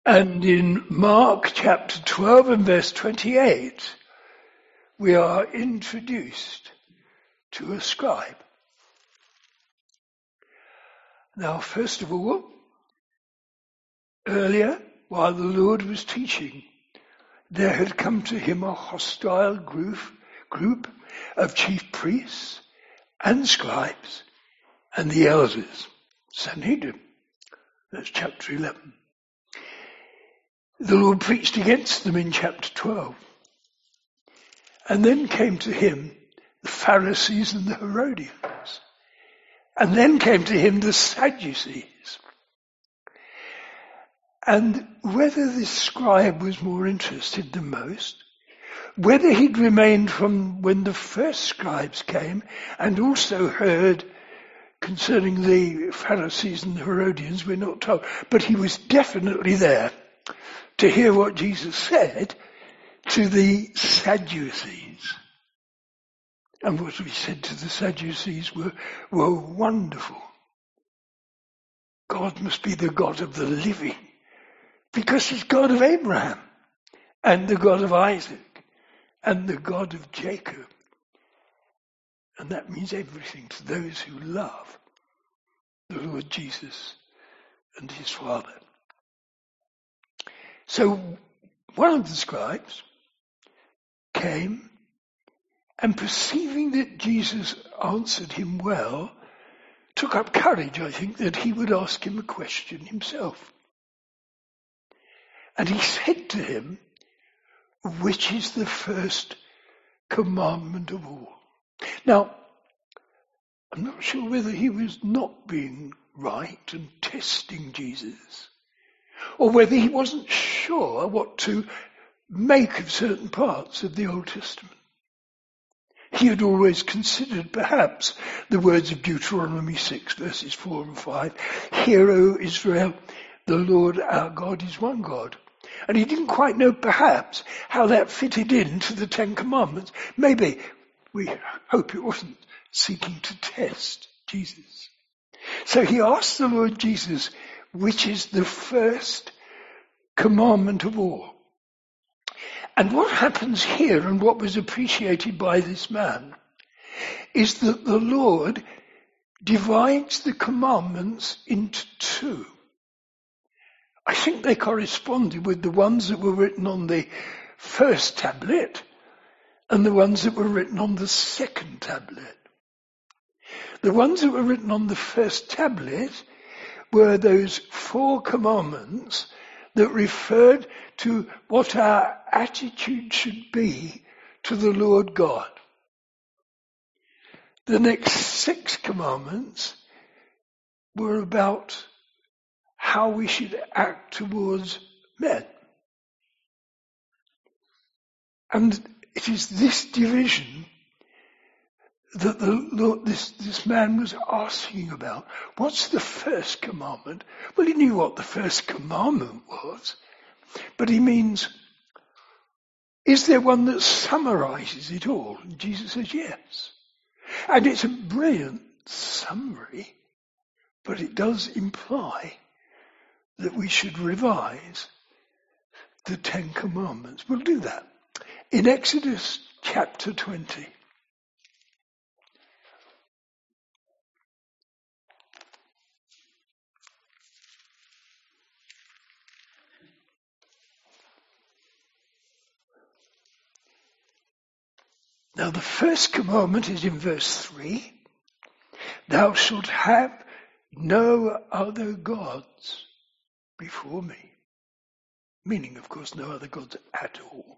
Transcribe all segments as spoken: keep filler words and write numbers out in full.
And in Mark chapter twelve and verse twenty-eight, we are introduced to a scribe. Now, first of all, earlier, while the Lord was teaching, there had come to him a hostile group, group of chief priests and scribes and the elders, Sanhedrin. That's chapter eleven. The Lord preached against them in chapter twelve. And then came to him the Pharisees and the Herodians. And then came to him the Sadducees. And whether this scribe was more interested than most, whether he'd remained from when the first scribes came and also heard concerning the Pharisees and the Herodians, we're not told. But he was definitely there to hear what Jesus said to the Sadducees. And what he said to the Sadducees were, were wonderful. God must be the God of the living, because he's God of Abraham and the God of Isaac and the God of Jacob. And that means everything to those who love the Lord Jesus and his Father. So one of the scribes came, and perceiving that Jesus answered him well, took up courage, I think, that he would ask him a question himself. And he said to him, which is the first commandment of all? Now, I'm not sure whether he was not being right and testing Jesus, or whether he wasn't sure what to make of certain parts of the Old Testament. He had always considered perhaps the words of Deuteronomy six verses four and five, Hear, O Israel, the Lord our God is one God. And he didn't quite know perhaps how that fitted into the Ten Commandments. Maybe, we hope it wasn't seeking to test Jesus. So he asked the Lord Jesus, which is the first commandment of all? And what happens here, and what was appreciated by this man, is that the Lord divides the commandments into two. I think they corresponded with the ones that were written on the first tablet and the ones that were written on the second tablet. The ones that were written on the first tablet were those four commandments that referred to what our attitude should be to the Lord God. The next six commandments were about how we should act towards men. And it is this division that the Lord, this, this man was asking about. What's the first commandment? Well, he knew what the first commandment was, but he means, is there one that summarizes it all? And Jesus says yes. And it's a brilliant summary, but it does imply that we should revise the Ten Commandments. We'll do that in Exodus chapter twenty. Now the first commandment is in verse three. Thou shalt have no other gods before me. Meaning, of course, no other gods at all.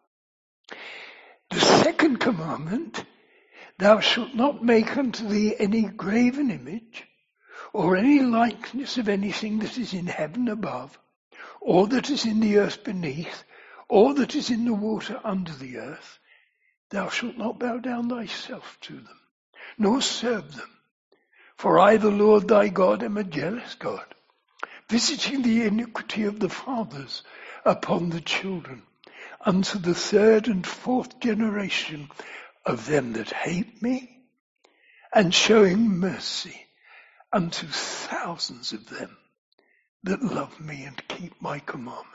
The second commandment, thou shalt not make unto thee any graven image, or any likeness of anything that is in heaven above, or that is in the earth beneath, or that is in the water under the earth. Thou shalt not bow down thyself to them, nor serve them. For I, the Lord thy God, am a jealous God, visiting the iniquity of the fathers upon the children, unto the third and fourth generation of them that hate me, and showing mercy unto thousands of them that love me and keep my commandments.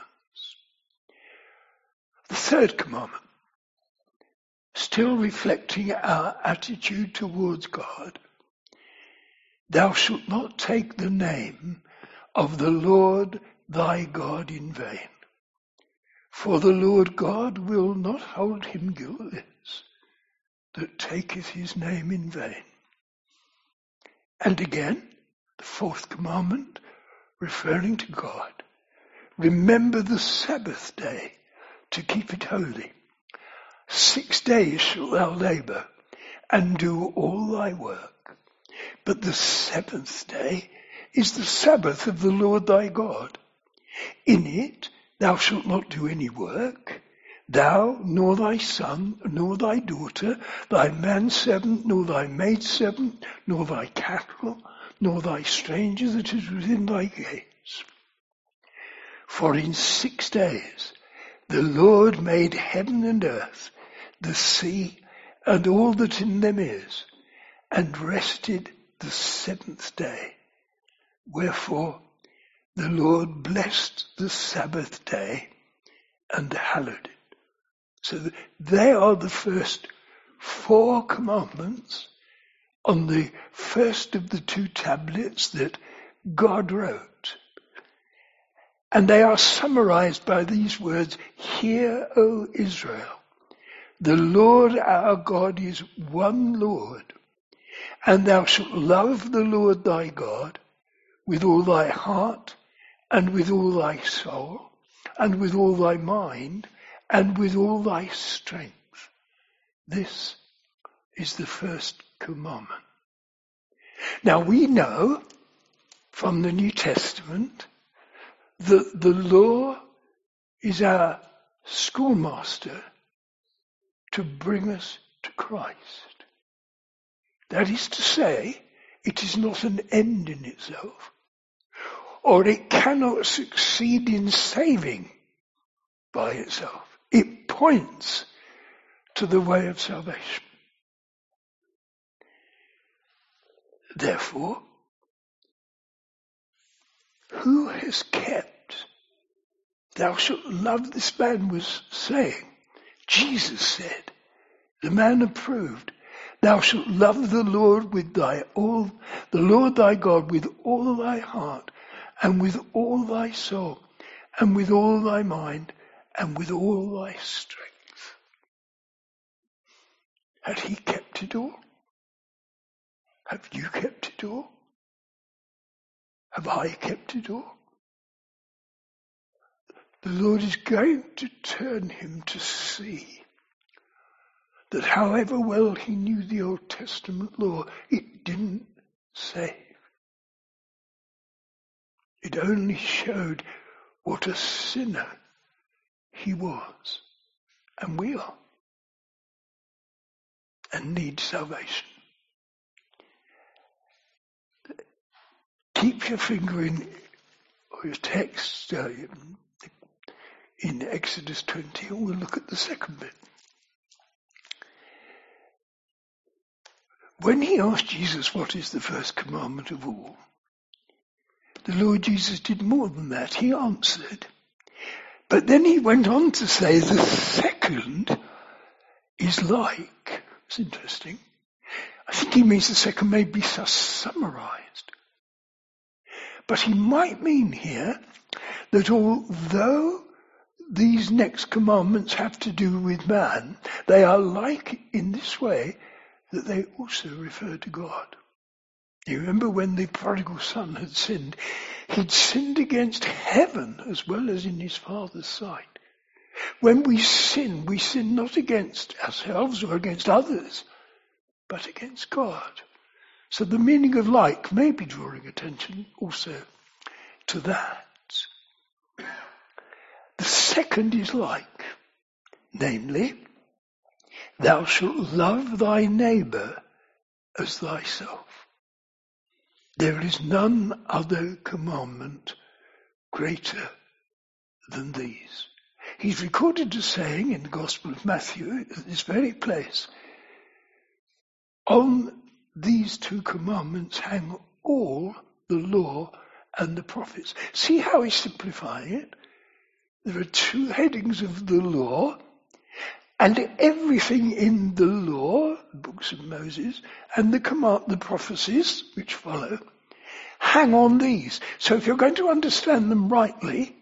The third commandment, still reflecting our attitude towards God, thou shalt not take the name of the Lord thy God in vain. For the Lord God will not hold him guiltless that taketh his name in vain. And again, the fourth commandment, referring to God, remember the Sabbath day to keep it holy. Six days shalt thou labour and do all thy work. But the seventh day is the Sabbath of the Lord thy God. In it thou shalt not do any work, thou, nor thy son, nor thy daughter, thy manservant, nor thy maidservant, nor thy cattle, nor thy stranger that is within thy gates. For in six days the Lord made heaven and earth, the sea, and all that in them is, and rested the seventh day. Wherefore the Lord blessed the Sabbath day and hallowed it. So they are the first four commandments on the first of the two tablets that God wrote. And they are summarized by these words, Hear, O Israel, the Lord our God is one Lord, and thou shalt love the Lord thy God with all thy heart, and with all thy soul, and with all thy mind, and with all thy strength. This is the first commandment. Now we know from the New Testament that the law is our schoolmaster to bring us to Christ. That is to say, it is not an end in itself, or it cannot succeed in saving by itself. It points to the way of salvation. Therefore, who has kept, thou shalt love, this man was saying, Jesus said, the man approved, thou shalt love the Lord with thy all, the Lord thy God with all thy heart, and with all thy soul, and with all thy mind, and with all thy strength. Had he kept it all? Have you kept it all? Have I kept it all? The Lord is going to turn him to see that however well he knew the Old Testament law, it didn't save. It only showed what a sinner he was, and we are, and need salvation. Keep your finger in, or your text, uh, in Exodus twenty, and we'll look at the second bit. When he asked Jesus what is the first commandment of all, the Lord Jesus did more than that. He answered. But then he went on to say the second is like. It's interesting. I think he means the second may be summarized. But he might mean here that although these next commandments have to do with man, they are like in this way that they also refer to God. You remember when the prodigal son had sinned, he'd sinned against heaven as well as in his father's sight. When we sin, we sin not against ourselves or against others, but against God. So the meaning of like may be drawing attention also to that. The second is like, namely, thou shalt love thy neighbour as thyself. There is none other commandment greater than these. He's recorded as saying in the Gospel of Matthew, at this very place, on these two commandments hang all the law and the prophets. See how he's simplifying it? There are two headings of the law, and everything in the law, the books of Moses, and the command, the prophecies which follow, hang on these. So if you're going to understand them rightly,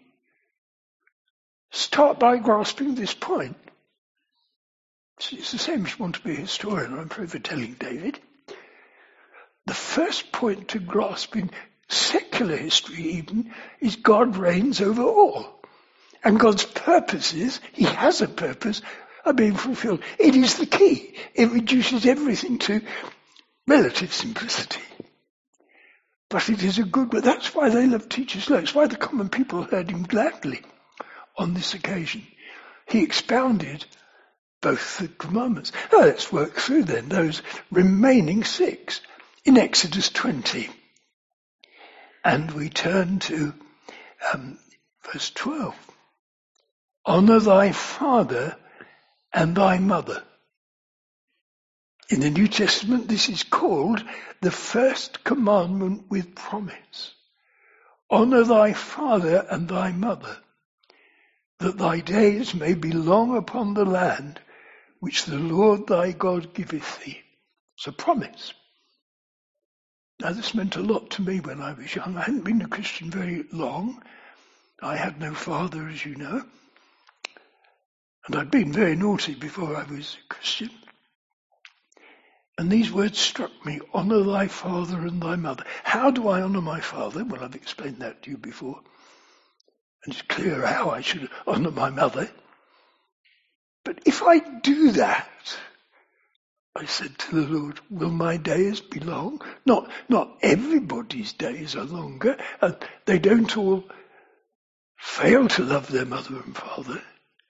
start by grasping this point. It's the same if you want to be a historian. I'm forever telling David. The first point to grasp in secular history even is God reigns over all. And God's purposes, he has a purpose, are being fulfilled. It is the key. It reduces everything to relative simplicity. But it is a good word. That's why they love teachers. That's why the common people heard him gladly on this occasion. He expounded both the commandments. Now let's work through then those remaining six in Exodus twenty. And we turn to um, verse twelve. Honour thy father and thy mother. In the New Testament, this is called the first commandment with promise. Honour thy father and thy mother, that thy days may be long upon the land which the Lord thy God giveth thee. It's a promise. Now this meant a lot to me when I was young. I hadn't been a Christian very long. I had no father, as you know. And I'd been very naughty before I was a Christian. And these words struck me, honour thy father and thy mother. How do I honour my father? Well, I've explained that to you before. And it's clear how I should honour my mother. But if I do that, I said to the Lord, will my days be long? Not, not everybody's days are longer, and they don't all fail to love their mother and father.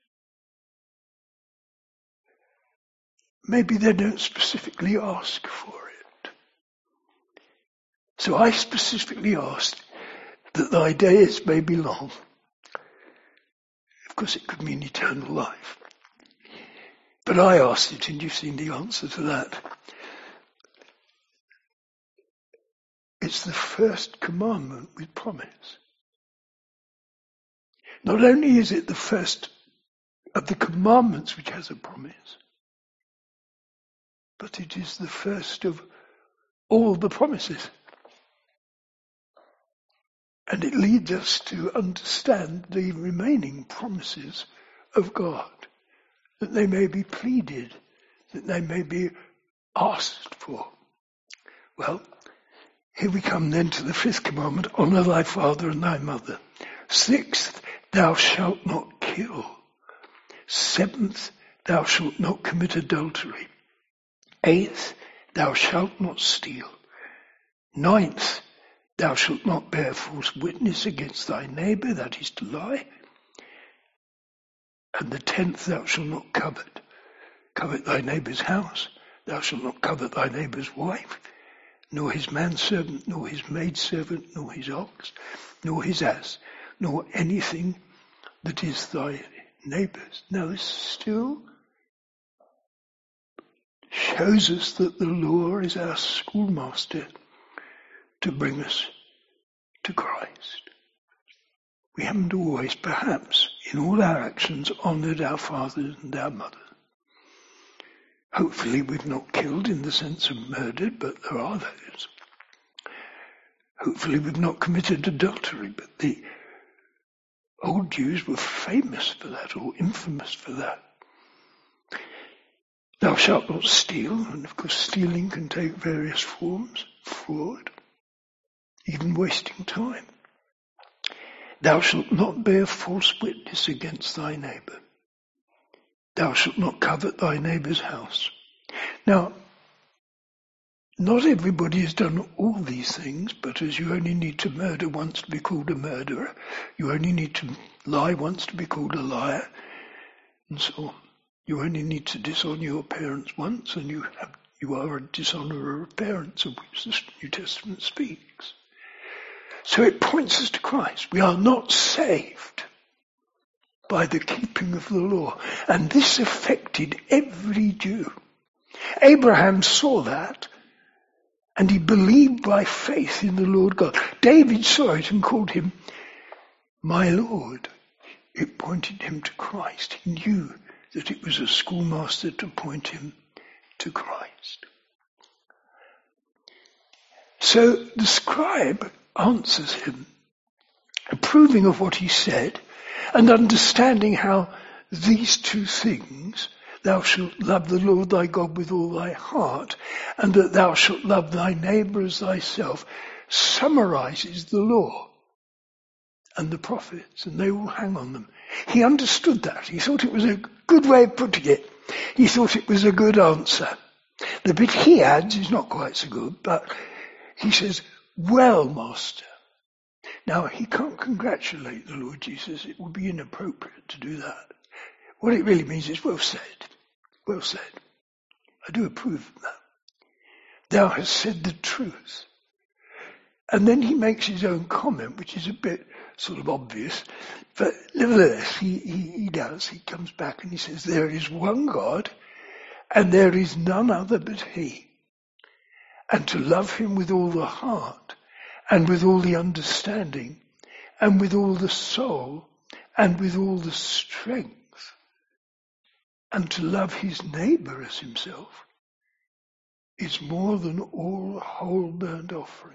Maybe they don't specifically ask for it. So I specifically asked that thy days may be long. Of course, it could mean eternal life. But I asked it, and you've seen the answer to that. It's the first commandment with promise. Not only is it the first of the commandments which has a promise, but it is the first of all the promises. And it leads us to understand the remaining promises of God, that they may be pleaded, that they may be asked for. Well, here we come then to the fifth commandment, honour thy father and thy mother. Sixth, thou shalt not kill. Seventh, thou shalt not commit adultery. Eighth, thou shalt not steal. Ninth, thou shalt not bear false witness against thy neighbour, that is to lie. And the tenth, thou shalt not covet. Covet thy neighbour's house. Thou shalt not covet thy neighbour's wife, nor his manservant, nor his maidservant, nor his ox, nor his ass, nor anything that is thy neighbour's. Now this still shows us that the law is our schoolmaster to bring us to Christ. We haven't always, perhaps, in all our actions, honoured our fathers and our mothers. Hopefully we've not killed in the sense of murdered, but there are those. Hopefully we've not committed adultery, but the old Jews were famous for that, or infamous for that. Thou shalt not steal, and of course stealing can take various forms, fraud, even wasting time. Thou shalt not bear false witness against thy neighbour. Thou shalt not covet thy neighbour's house. Now, not everybody has done all these things, but as you only need to murder once to be called a murderer, you only need to lie once to be called a liar, and so on. You only need to dishonour your parents once, and you have, you are a dishonourer of parents, of which the New Testament speaks. So it points us to Christ. We are not saved by the keeping of the law. And this affected every Jew. Abraham saw that, And he believed by faith in the Lord God. David saw it and called him my Lord. It pointed him to Christ. He knew that it was a schoolmaster to point him to Christ. So the scribe answers him, approving of what he said, and understanding how these two things, thou shalt love the Lord thy God with all thy heart, and that thou shalt love thy neighbour as thyself, summarizes the law and the prophets, and they all hang on them. He understood that. He thought it was a good way of putting it. He thought it was a good answer. The bit he adds is not quite so good, but he says, well, Master. Now, he can't congratulate the Lord Jesus. It would be inappropriate to do that. What it really means is, well said. Well said. I do approve of that. Thou hast said the truth. And then he makes his own comment, which is a bit sort of obvious, but nevertheless, he, he, he does. He comes back and he says, there is one God, and there is none other but he. And to love him with all the heart, and with all the understanding, and with all the soul, and with all the strength, and to love his neighbour as himself, is more than all whole burnt offerings.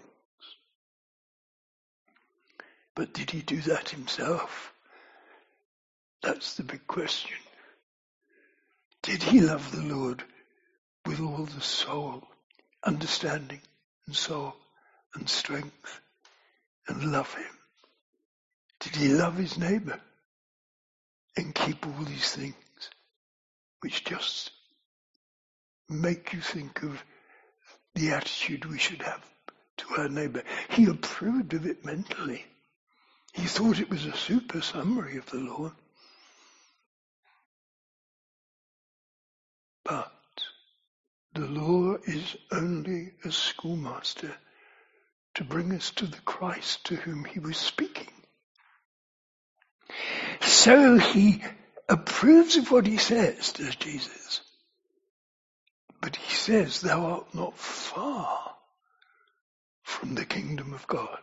But did he do that himself? That's the big question. Did he love the Lord with all the soul, understanding, and soul, and strength, and love him? Did he love his neighbour and keep all these things which just make you think of the attitude we should have to our neighbour? He approved of it mentally. He thought it was a super summary of the law. But the law is only a schoolmaster to bring us to the Christ to whom he was speaking. So he approves of what he says, does Jesus. But he says, thou art not far from the kingdom of God.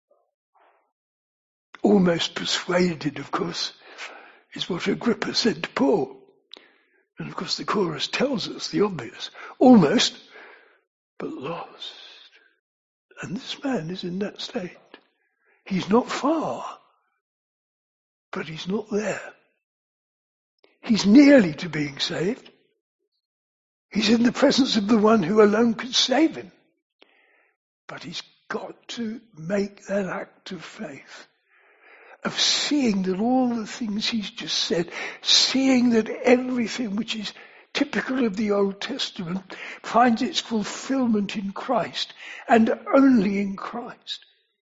Almost persuaded, of course, is what Agrippa said to Paul. And of course the chorus tells us the obvious. Almost, but lost. And this man is in that state. He's not far, but he's not there. He's nearly to being saved. He's in the presence of the one who alone could save him. But he's got to make that act of faith, of seeing that all the things he's just said, seeing that everything which is typical of the Old Testament finds its fulfillment in Christ, and only in Christ.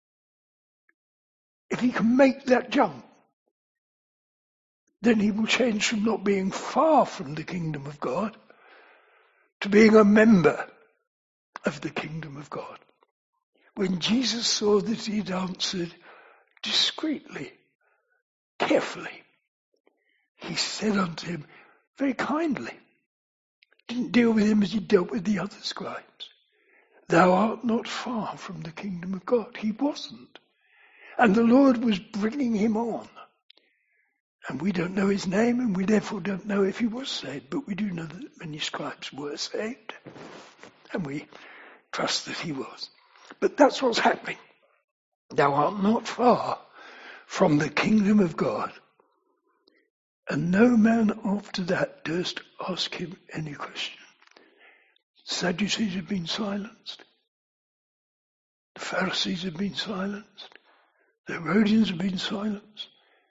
If he can make that jump, then he will change from not being far from the kingdom of God to being a member of the kingdom of God. When Jesus saw that he'd answered discreetly, carefully, he said unto him very kindly, didn't deal with him as he dealt with the other scribes, thou art not far from the kingdom of God. He wasn't. And the Lord was bringing him on. And we don't know his name, and we therefore don't know if he was saved, but we do know that many scribes were saved, and we trust that he was. But that's what's happening. Thou art not far from the kingdom of God. And no man after that durst ask him any question. Sadducees have been silenced. The Pharisees have been silenced. The Herodians have been silenced.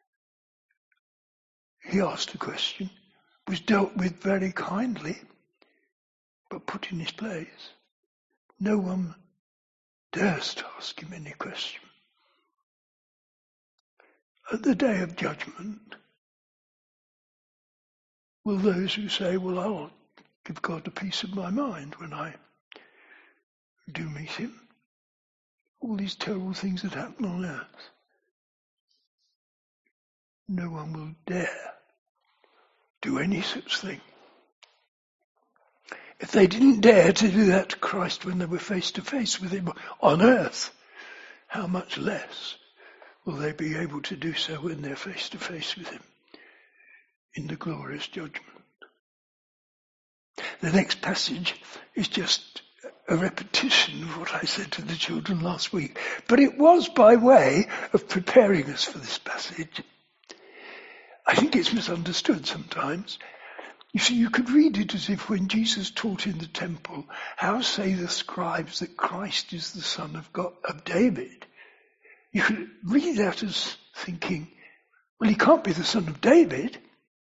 He asked a question, was dealt with very kindly, but put in his place. No one durst ask him any question. At the day of judgment, will those who say, well, I'll give God a piece of my mind when I do meet him, all these terrible things that happen on earth, no one will dare do any such thing. If they didn't dare to do that to Christ when they were face to face with him on earth, how much less will they be able to do so when they're face to face with him in the glorious judgment? The next passage is just a repetition of what I said to the children last week, but it was by way of preparing us for this passage. I think it's misunderstood sometimes. You see, you could read it as if when Jesus taught in the temple, how say the scribes that Christ is the son of God, of David? You could read that as thinking, well, he can't be the son of David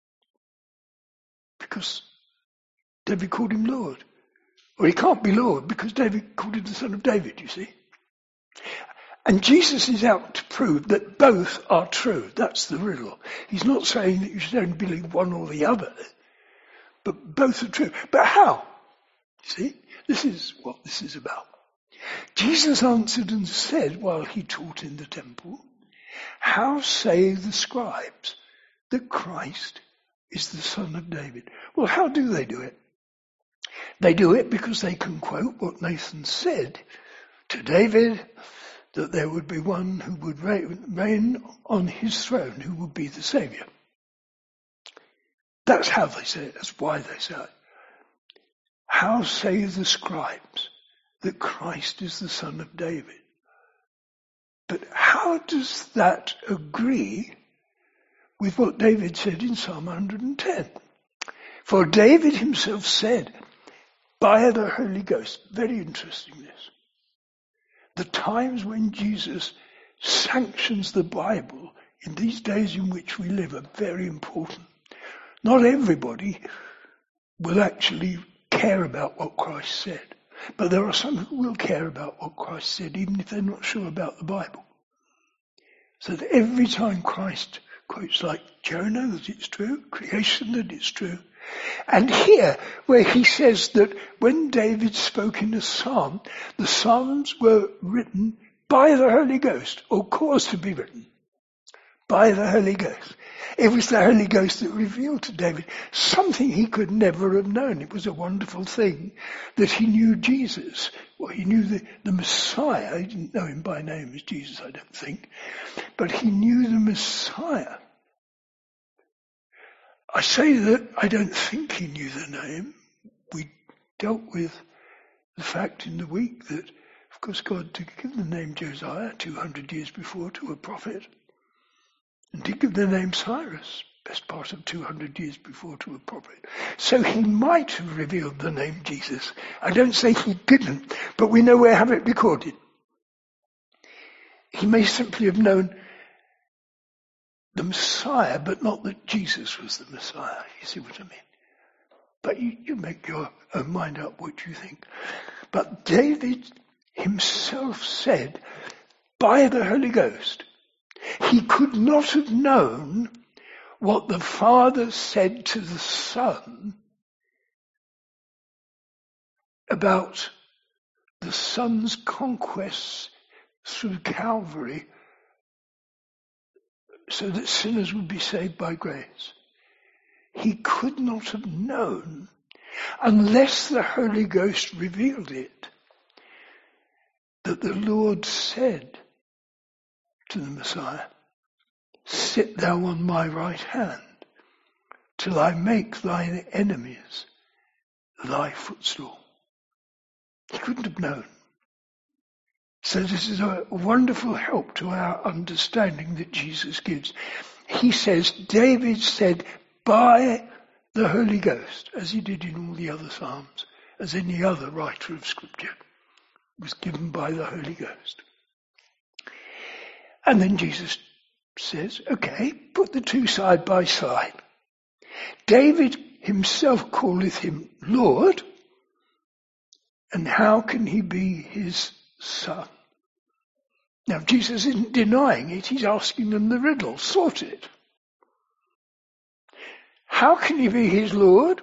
because David called him Lord. Or he can't be Lord because David called him the son of David, you see. And Jesus is out to prove that both are true. That's the riddle. He's not saying that you should only believe one or the other, but both are true. But how? You see, this is what this is about. Jesus answered and said while he taught in the temple, how say the scribes that Christ is the son of David? Well, how do they do it? They do it because they can quote what Nathan said to David, that there would be one who would reign on his throne, who would be the Saviour. That's how they say it. That's why they say it. How say the scribes that Christ is the son of David? But how does that agree with what David said in Psalm one hundred ten? For David himself said, by the Holy Ghost, very interesting this, the times when Jesus sanctions the Bible in these days in which we live are very important. Not everybody will actually care about what Christ said, but there are some who will care about what Christ said, even if they're not sure about the Bible. So that every time Christ quotes like Jonah that it's true, creation that it's true, and here where he says that when David spoke in a psalm, the psalms were written by the Holy Ghost, or caused to be written by the Holy Ghost. It was the Holy Ghost that revealed to David something he could never have known. It was a wonderful thing that he knew Jesus. Well, he knew the, the Messiah. He didn't know him by name as Jesus, I don't think. But he knew the Messiah. I say that I don't think he knew the name. We dealt with the fact in the week that, of course, God did give the name Josiah two hundred years before to a prophet, and did give the name Cyrus, best part of two hundred years before, to a prophet. So he might have revealed the name Jesus. I don't say he didn't, but we know we have it recorded. He may simply have known the Messiah, but not that Jesus was the Messiah. You see what I mean? But you, you make your own mind up what you think. But David himself said, by the Holy Ghost, he could not have known what the Father said to the Son about the Son's conquests through Calvary, so that sinners would be saved by grace. He could not have known unless the Holy Ghost revealed it, that the Lord said to the Messiah, sit thou on my right hand till I make thine enemies thy footstool. He couldn't have known. So this is a wonderful help to our understanding that Jesus gives. He says, David said, by the Holy Ghost, as he did in all the other Psalms, as any other writer of Scripture, was given by the Holy Ghost. And then Jesus says, okay, put the two side by side. David himself calleth him Lord, and how can he be his son? Now, Jesus isn't denying it. He's asking them the riddle. Sort it. How can he be his Lord?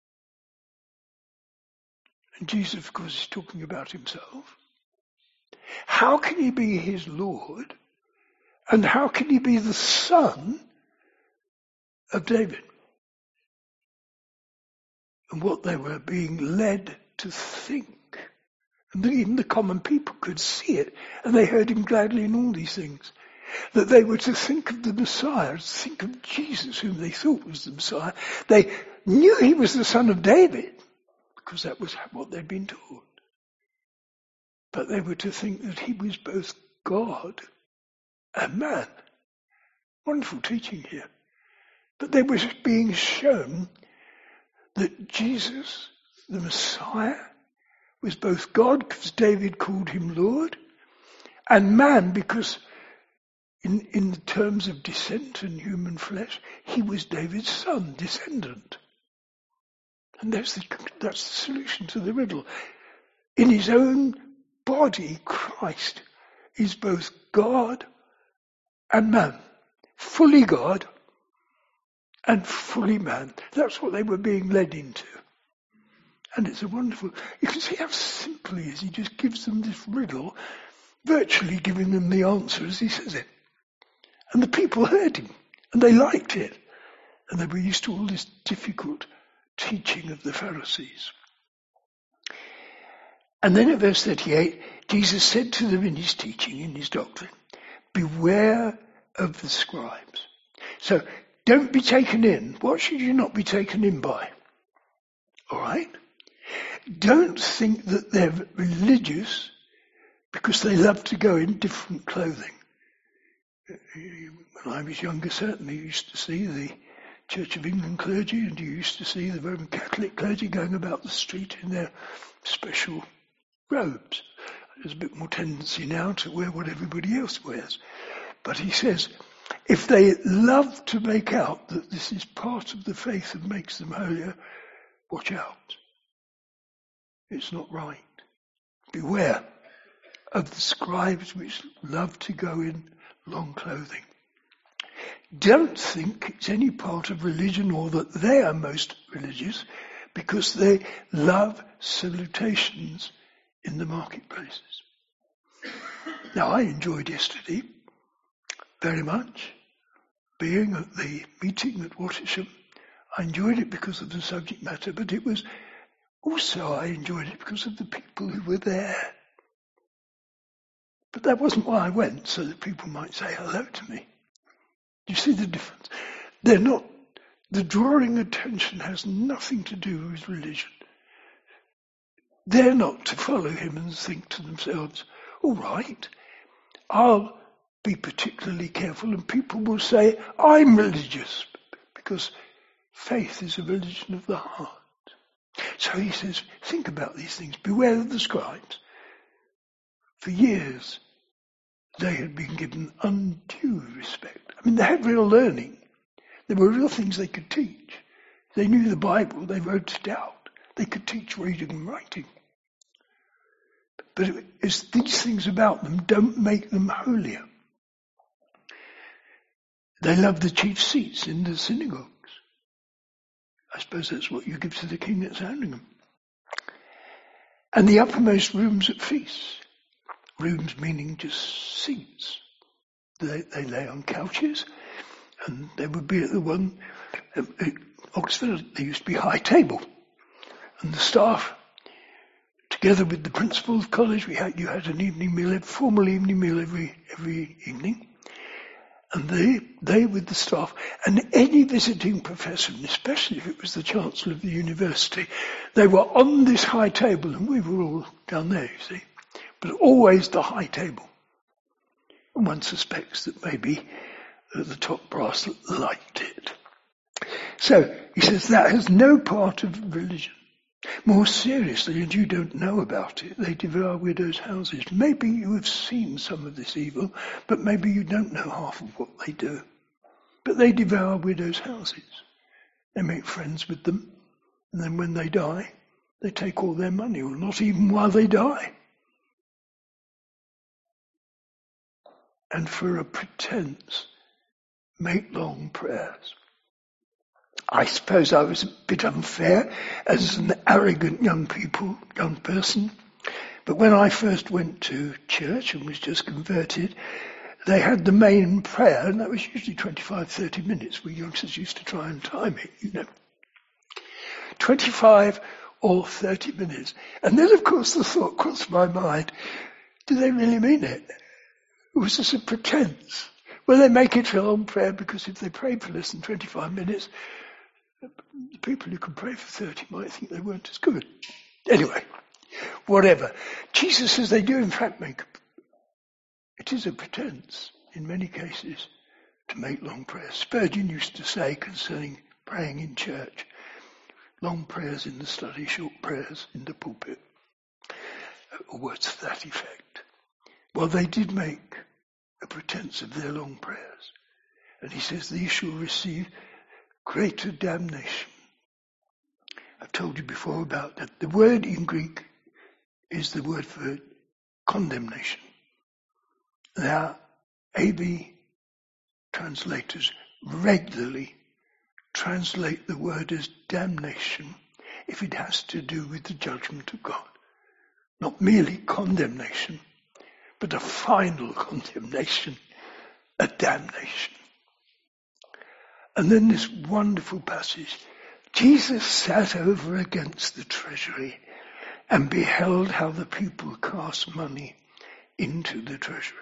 And Jesus, of course, is talking about himself. How can he be his Lord? And how can he be the son of David? and what they were being led to think. And even the common people could see it, and they heard him gladly in all these things. That they were to think of the Messiah, to think of Jesus, whom they thought was the Messiah. They knew he was the son of David, because that was what they'd been taught. But they were to think that he was both God and man. Wonderful teaching here. But they were being shown that Jesus, the Messiah, was both God, because David called him Lord, and man, because in, in the terms of descent and human flesh, he was David's son, descendant. And that's the, that's the solution to the riddle. In his own body, Christ is both God and man. Fully God and fully man. That's what they were being led into. And it's a wonderful, you can see how simple he is. He just gives them this riddle, virtually giving them the answer as he says it. And the people heard him, and they liked it. And they were used to all this difficult teaching of the Pharisees. And then at verse thirty-eight, Jesus said to them in his teaching, in his doctrine, beware of the scribes. So, don't be taken in. What should you not be taken in by? All right? Don't think that they're religious because they love to go in different clothing. When I was younger, certainly you used to see the Church of England clergy, and you used to see the Roman Catholic clergy going about the street in their special robes. There's a bit more tendency now to wear what everybody else wears. But he says, if they love to make out that this is part of the faith that makes them holier, watch out. It's not right. Beware of the scribes which love to go in long clothing. Don't think it's any part of religion or that they are most religious because they love salutations in the marketplaces. Now, I enjoyed yesterday very much being at the meeting at Wattisham. I enjoyed it because of the subject matter, but it was also I enjoyed it because of the people who were there. But that wasn't why I went, so that people might say hello to me. Do you see the difference? They're not, the drawing attention has nothing to do with religion. They're not to follow him and think to themselves, all right, I'll be particularly careful, and people will say, I'm religious, because faith is a religion of the heart. So he says, think about these things. Beware of the scribes. For years, they had been given undue respect. I mean, they had real learning. There were real things they could teach. They knew the Bible. They wrote it out. They could teach reading and writing. But it's these things about them don't make them holier. They love the chief seats in the synagogues. I suppose that's what you give to the king at Sandringham. And the uppermost rooms at feasts. Rooms meaning just seats. They, they lay on couches, and they would be at the one at Oxford. There used to be a high table, and the staff, together with the principal of college, we had you had an evening meal, a formal evening meal every every evening. And they, they with the staff, and any visiting professor, and especially if it was the Chancellor of the university, they were on this high table, and we were all down there, you see. But always the high table. And one suspects that maybe uh, the top brass liked it. So, he says, that has no part of religion. More seriously, and you don't know about it, they devour widows' houses. Maybe you have seen some of this evil, but maybe you don't know half of what they do. But they devour widows' houses. They make friends with them, and then when they die, they take all their money, or not even while they die. And for a pretense, make long prayers. I suppose I was a bit unfair as an arrogant young people, young person. But when I first went to church and was just converted, they had the main prayer, and that was usually twenty-five, thirty minutes. We youngsters used to try and time it, you know. twenty-five or thirty minutes. And then, of course, the thought crossed my mind, do they really mean it? Was this a pretense? Will they make it a long prayer? Because if they pray for less than twenty-five minutes, the people who can pray for thirty might think they weren't as good. Anyway, whatever. Jesus says they do in fact make, it is a pretense in many cases to make long prayers. Spurgeon used to say concerning praying in church, long prayers in the study, short prayers in the pulpit, or words to that effect. Well, they did make a pretense of their long prayers. And he says, these shall receive greater damnation. I've told you before about that. The word in Greek is the word for condemnation. Now, A B translators regularly translate the word as damnation if it has to do with the judgment of God. Not merely condemnation, but a final condemnation, a damnation. And then this wonderful passage, Jesus sat over against the treasury and beheld how the people cast money into the treasury.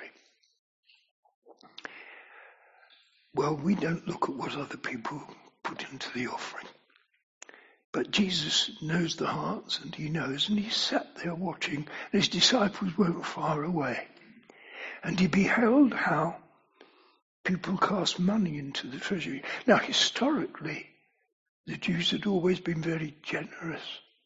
Well, we don't look at what other people put into the offering. But Jesus knows the hearts, and he knows, and he sat there watching. His disciples weren't far away. And he beheld how people cast money into the treasury. Now, historically, the Jews had always been very generous.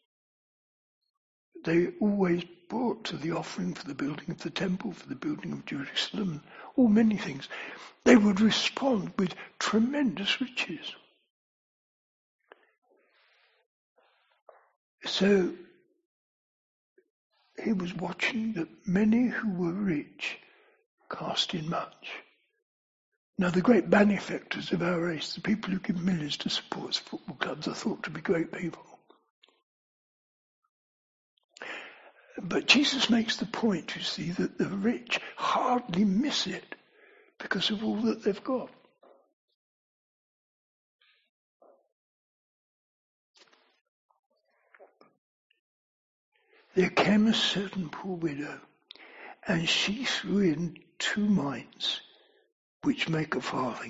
They always brought to the offering for the building of the temple, for the building of Jerusalem, all many things. They would respond with tremendous riches. So he was watching that many who were rich cast in much. Now the great benefactors of our race, the people who give millions to support football clubs, are thought to be great people. But Jesus makes the point, you see, that the rich hardly miss it because of all that they've got. There came a certain poor widow, and she threw in two mites, which make a farthing.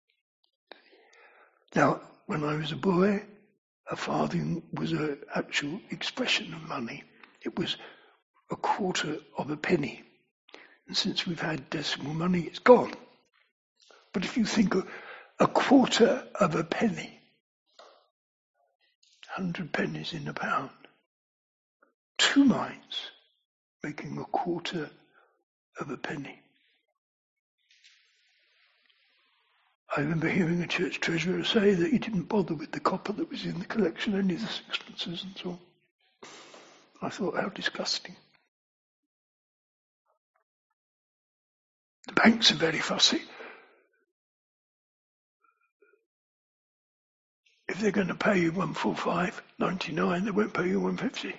Now, when I was a boy, a farthing was an actual expression of money. It was a quarter of a penny. And since we've had decimal money, it's gone. But if you think of a quarter of a penny, hundred pennies in a pound, two mites making a quarter of a penny. I remember hearing a church treasurer say that he didn't bother with the copper that was in the collection, only the sixpences and so on. I thought, how disgusting. The banks are very fussy. If they're going to pay you one forty-five ninety-nine, they won't pay you one fifty.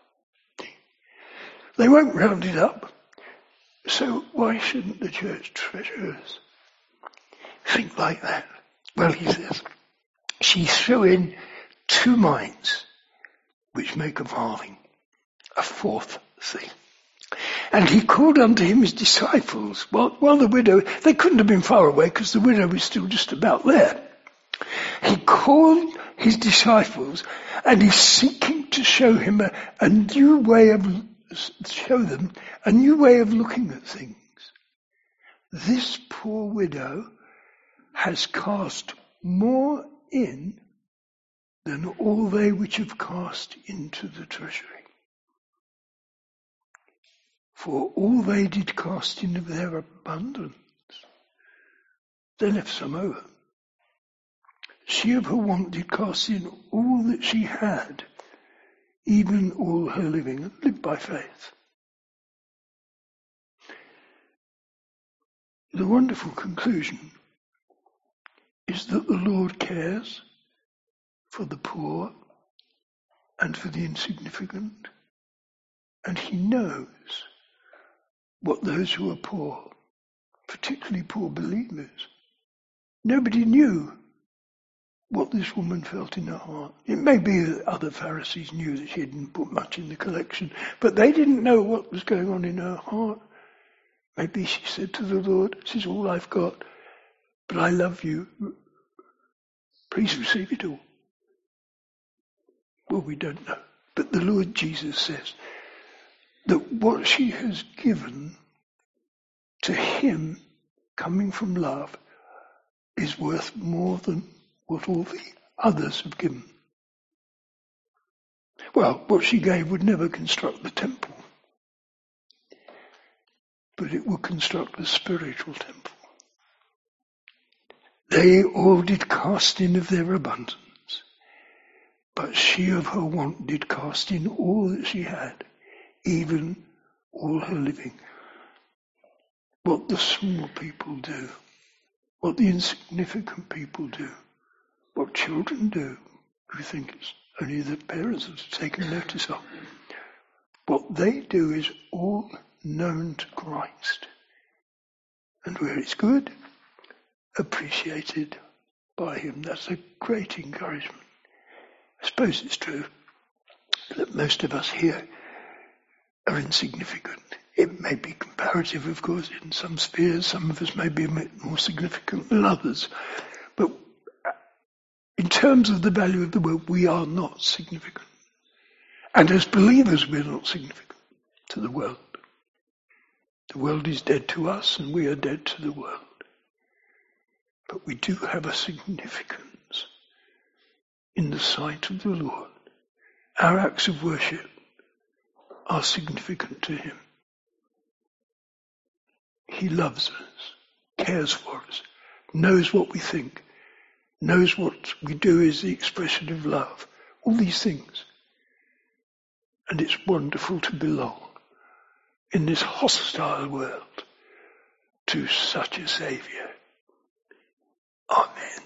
They won't round it up. So why shouldn't the church treasurers think like that? Well, he says, she threw in two mites, which make a farthing, a fourth thing. And he called unto him his disciples. Well, while the widow, they couldn't have been far away because the widow was still just about there. He called his disciples and he's seeking to show him a, a new way of, show them a new way of looking at things. This poor widow has cast more in than all they which have cast into the treasury. For all they did cast in of their abundance, they left some over. She of her want did cast in all that she had, even all her living, and lived by faith. The wonderful conclusion is that the Lord cares for the poor and for the insignificant, and he knows what those who are poor, particularly poor believers, nobody knew what this woman felt in her heart. It may be that other Pharisees knew that she didn't put much in the collection, but they didn't know what was going on in her heart. Maybe she said to the Lord, this is all I've got, but I love you. Please receive it all. Well, we don't know. But the Lord Jesus says that what she has given to him, coming from love, is worth more than what all the others have given. Well, what she gave would never construct the temple, but it will construct the spiritual temple. They all did cast in of their abundance, but she of her want did cast in all that she had, even all her living. What the small people do, what the insignificant people do, what children do, who think it's only the parents have taken notice of. What they do is all known to Christ. And where it's good, appreciated by him. That's a great encouragement. I suppose it's true that most of us here are insignificant. It may be comparative, of course, in some spheres. Some of us may be a bit more significant than others. But in terms of the value of the world, we are not significant. And as believers, we're not significant to the world. The world is dead to us, and we are dead to the world. But we do have a significance in the sight of the Lord. Our acts of worship are significant to him. He loves us, cares for us, knows what we think, knows what we do is the expression of love. All these things. And it's wonderful to belong in this hostile world to such a Saviour. Amen.